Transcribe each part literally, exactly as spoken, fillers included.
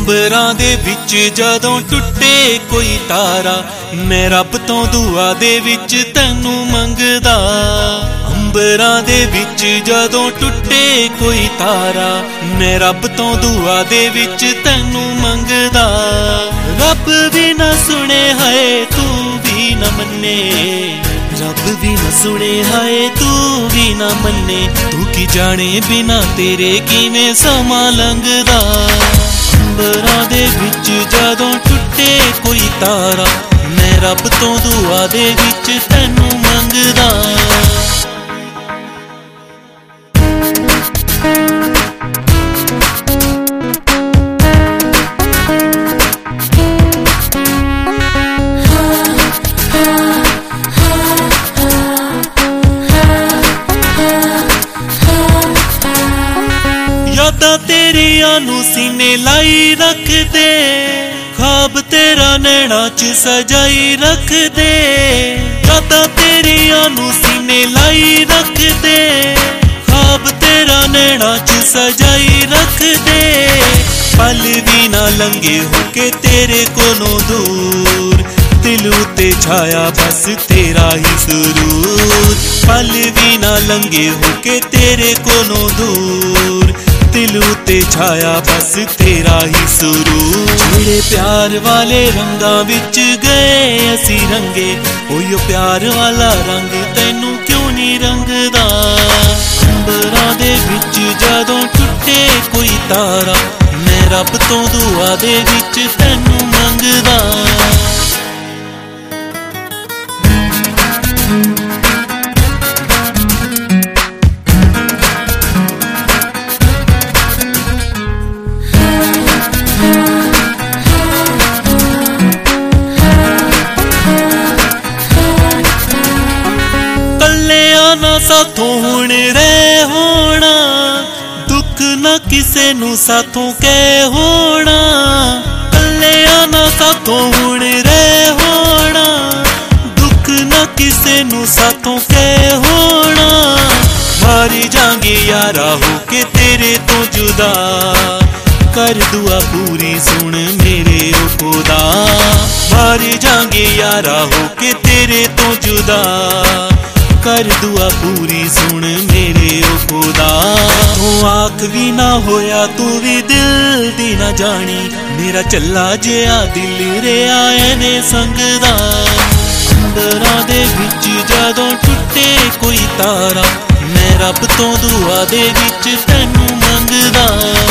ਅੰਬਰਾਂ ਦੇ ਵਿੱਚ ਜਦੋਂ ਟੁੱਟੇ ਕੋਈ ਤਾਰਾ, ਮੈਂ ਰੱਬ ਤੋਂ ਦੁਆ ਦੇ ਵਿੱਚ ਤੈਨੂੰ ਮੰਗਦਾ। ਅੰਬਰਾਂ ਦੇ ਵਿੱਚ ਜਦੋਂ ਟੁੱਟੇ ਕੋਈ ਤਾਰਾ, ਮੈਂ ਰੱਬ ਤੋਂ ਦੁਆ ਦੇ ਵਿੱਚ ਤੈਨੂੰ ਮੰਗਦਾ। ਰੱਬ ਵੀ ਨਾ ਸੁਣੇ ਹਾਏ ਤੂੰ ਵੀ ਨਾ ਮੰਨੇ, ਰੱਬ ਵੀ ਨਾ ਸੁਣੇ ਹਾਏ ਤੂੰ ਵੀ ਨਾ ਮੰਨੇ। ਤੂੰ ਕੀ ਜਾਣੇ ਬਿਨਾ ਤੇਰੇ ਕਿਵੇਂ ਸਮਾਂ ਲੰਘਦਾ। ਅੰਬਰਾਂ ਦੇ ਵਿੱਚ ਜਦੋਂ ਟੁੱਟੇ ਕੋਈ ਤਾਰਾ, ਮੈਂ ਰੱਬ ਤੋਂ ਦੁਆ ਦੇ ਵਿੱਚ ਤੈਨੂੰ ਮੰਗਦਾ। ਯਾਦਾਂ ਤੇਰੀਆਂ ਨੂੰ ਸੀਨੇ ਲਾਈ ਰੱਖਦੇ, ਖਾਬ ਤੇਰਾ ਨੈਣਾ ਚ ਸਜਾਈ ਰੱਖਦੇ। ਯਾਦਾਂ ਤੇਰੀਆਂ ਨੂੰ ਸੀਨੇ ਲਾਈ ਰੱਖਦੇ, ਖਾਬ ਤੇਰਾ ਨੈਣਾ ਚ ਸਜਾਈ ਰੱਖਦੇ। ਪਲ ਵੀ ਨਾ ਲੰਘੇ ਹੋ ਕੇ ਤੇਰੇ ਕੋਲੋਂ ਦੂਰ, ਦਿਲ ਉਤੇ ਛਾਇਆ ਬਸ ਤੇਰਾ ਹੀ ਸਰੂਰ। ਪਲ ਵੀ ਨਾ ਲੰਘੇ ਹੋ ਕੇ ਤੇਰੇ ਕੋਲੋਂ ਦੂਰ, ਦਿਲ ਉਤੇ ਛਾਇਆ ਬਸ ਤੇਰਾ ਹੀ ਸਰੂਰ। ਜਿਹੜੇ ਪਿਆਰ ਵਾਲੇ ਰੰਗਾਂ ਵਿੱਚ ਗਏ ਅਸੀਂ ਰੰਗੇ, ਉਹੀਓ ਪਿਆਰ ਵਾਲਾ ਰੰਗ ਤੈਨੂੰ ਕਿਉਂ ਨਹੀਂ ਰੰਗਦਾ। ਅੰਬਰਾਂ ਦੇ ਵਿੱਚ ਜਦੋਂ ਟੁੱਟੇ ਕੋਈ ਤਾਰਾ, ਮੈਂ ਰੱਬ ਤੋਂ ਦੁਆ ਦੇ ਵਿੱਚ ਤੈਨੂੰ ਮੰਗਦਾ। ਨਾ ਸਾਥੋਂ ਹੁਣ ਰਹਿ ਹੋਣਾ, ਦੁੱਖ ਨਾ ਕਿਸੇ ਨੂੰ ਸਾਥੋਂ ਕਹਿ ਹੋਣਾ। ਕੱਲਿਆਂ ਨਾ ਸਾਥੋਂ ਹੁਣ ਰਹਿ ਹੋਣਾ, ਦੁੱਖ ਨਾ ਕਿਸੇ ਨੂੰ ਸਾਥੋਂ ਕਹਿ ਹੋਣਾ। ਮਰ ਜਾਗੇ ਯਾਰਾ ਹੋ ਕੇ ਤੇਰੇ ਤੋਂ ਜੁਦਾ, ਕਰ ਦੁਆ ਪੂਰੀ ਸੁਣ ਮੇਰੇ ਓ ਖੁਦਾ। ਮਰ ਜਾਗੇ ਯਾਰਾ ਹੋ ਕੇ ਤੇਰੇ ਤੋਂ ਜੁਦਾ, ਕਰ ਦੁਆ ਪੂਰੀ ਸੁਣ ਮੇਰੇ ਓ ਖੁਦਾ। ਤੂੰ ਆਖ ਵੀ ਨਾ ਹੋਇਆ ਤੂੰ ਵੀ ਦਿਲ ਦੀ ਨਾ ਜਾਣੀ, ਮੇਰਾ ਚੱਲਾ ਜਿਹਾ ਦਿਲ ਰਿਹਾ ਐਨੇ ਸੰਗਦਾ। ਅੰਬਰਾਂ ਦੇ ਵਿੱਚ ਜਦੋਂ ਟੁੱਟੇ ਕੋਈ ਤਾਰਾ, ਮੈਂ ਰੱਬ ਤੋਂ ਦੁਆ ਦੇ ਵਿੱਚ ਤੈਨੂੰ ਮੰਗਦਾ।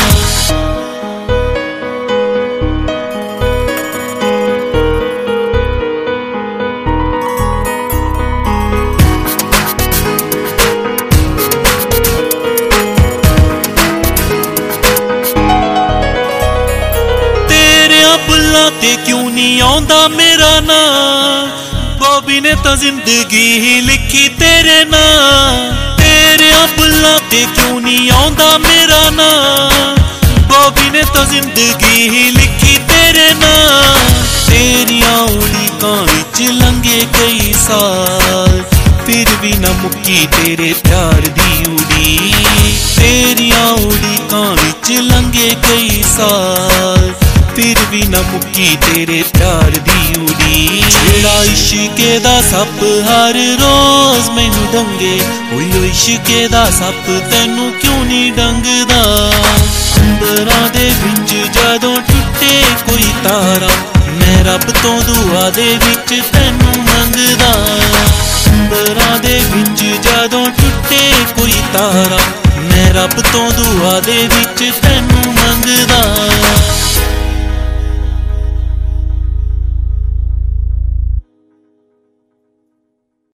ਬੁੱਲਾਂ ਤੇ ਕਿਉਂ ਨਹੀਂ ਆਉਂਦਾ ਮੇਰਾ ਨਾਂ, ਬੋਬੀ ਨੇ ਤਾਂ ਜ਼ਿੰਦਗੀ ਹੀ ਲਿਖੀ ਤੇਰੇ ਨਾਂ। ਤੇਰਿਆਂ ਬੁੱਲਾਂ ਤੇ ਕਿਉਂ ਨਹੀਂ ਆਉਂਦਾ ਮੇਰਾ ਨਾਂ, ਬੋਬੀ ਨੇ ਤਾਂ ਜ਼ਿੰਦਗੀ ਹੀ ਲਿਖੀ ਤੇਰੇ ਨਾਂ। ਤੇਰੀਆਂ ਉਡੀਕਾਂ ਵਿੱਚ ਲੰਘੇ ਕਈ ਸਾਲ, ਫਿਰ ਵੀ ਨਾ ਮੁੱਕੀ ਤੇਰੇ ਪਿਆਰ ਦੀ ਉਡੀਕ। ਤੇਰੀਆਂ ਉਡੀਕਾਂ ਵਿੱਚ ਲੰਘੇ ਕਈ ਸਾਲ, ਫਿਰ ਵੀ ਨਾ ਮੁੱਕੀ ਤੇਰੇ ਪਿਆਰ ਦੀ ਉਡੀਕ। ਜਿਹੜਾ ਇਸ਼ਕੇ ਦਾ ਸੱਪ ਹਰ ਰੋਜ਼ ਮੈਨੂੰ ਡੰਗੇ, ਉਹੀਓ ਇਸ਼ਕੇ ਦਾ ਸੱਪ ਤੈਨੂੰ ਕਿਉਂ ਨਹੀਂ ਡੰਗਦਾ। ਅੰਬਰਾਂ ਦੇ ਵਿੱਚ ਜਦੋਂ ਟੁੱਟੇ ਕੋਈ ਤਾਰਾ, ਮੈਂ ਰੱਬ ਤੋਂ ਦੁਆ ਦੇ ਵਿੱਚ ਤੈਨੂੰ ਮੰਗਦਾ। ਅੰਬਰਾਂ ਦੇ ਵਿੱਚ ਜਦੋਂ ਟੁੱਟੇ ਕੋਈ ਤਾਰਾ, ਮੈਂ ਰੱਬ ਤੋਂ ਦੁਆ ਦੇ ਵਿੱਚ ਤੈਨੂੰ ਮੰਗਦਾ।